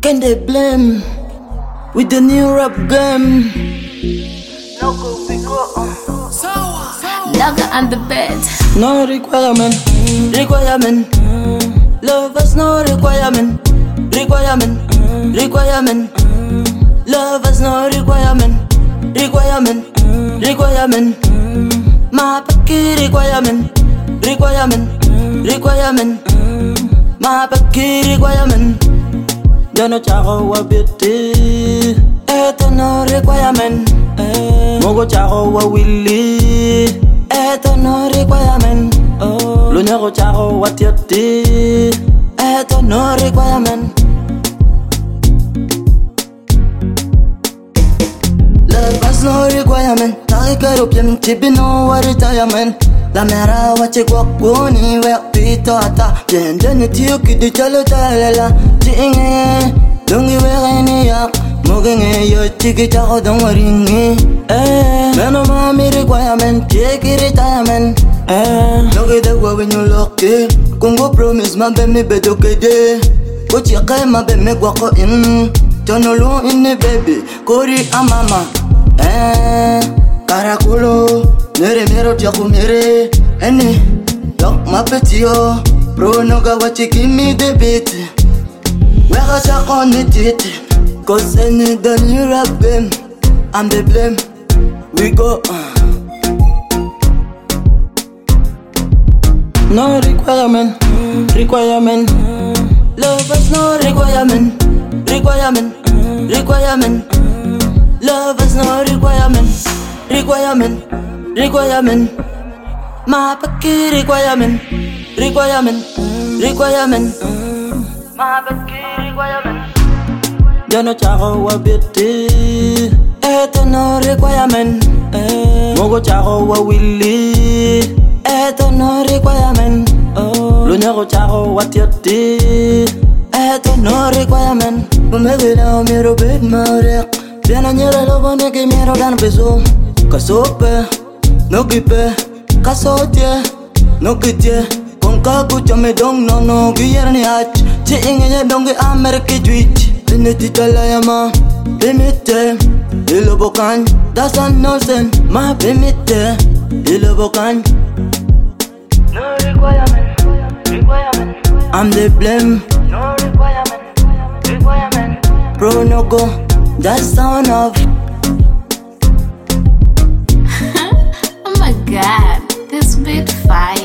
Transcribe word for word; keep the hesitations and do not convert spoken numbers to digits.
Can they blame with the new rap game? Naga on the bed. No requirement, requirement. Lovers no requirement, requirement, requirement. Lovers no requirement, requirement, requirement. My pocket requirement, requirement, requirement. My pocket requirement. Jano chago wa beauty. Eto no requirement. Mogo chago wa willy. Eto no requirement. Lunego chago wa tiati. Eto no requirement. Lovers no requirement. Nakikaro piem chibi no wa retirement. La mera wache kwa kuni we pito ata. Jende ni tiyo kidi chalo talela. Jinge dungi we gani yak. Muginge yo chiki chako dong waringi. Eh, meno mami requirement. Cheki retirement. Eh, nogi de wa when you lucky. Kungo promise ma be me bedo kede. Go chika ma be me gwa ko in. Jono lo in the baby. Kori amama. Eh, Caraculo. Mere mero tiaku mere. Ene, lock my petio. Bro noga what you give me the beat. Where I check on it. Cause any the new rap game, I'm the blame. We go. Uh. No requirement, requirement. Lovers no requirement, requirement, requirement. Lovers no requirement, requirement, requirement. My pocket requirement, requirement, requirement. My pocket requirement. Jano chago wa beauty. Eto no requirement. Mogo chago wa willy. Eto no requirement. Lunego chago wa tiati. Eto no requirement. Bumegila miro bed marek. Piana nyere lobo neke miro dan beso. Kasope, no gipe. Kasotie, no kitie. Konka kucha me dong no no. Giyere ni hach. Chi inge dongi Amerike twitch. Beneti talayama, bemete, ilo bokan, that's a nonsense, ma bemete, ilo bokan. No requirement, requirement. I'm the blame. No requirement, requirement. Bro no go, that's sound of. Oh my god, this beat fire.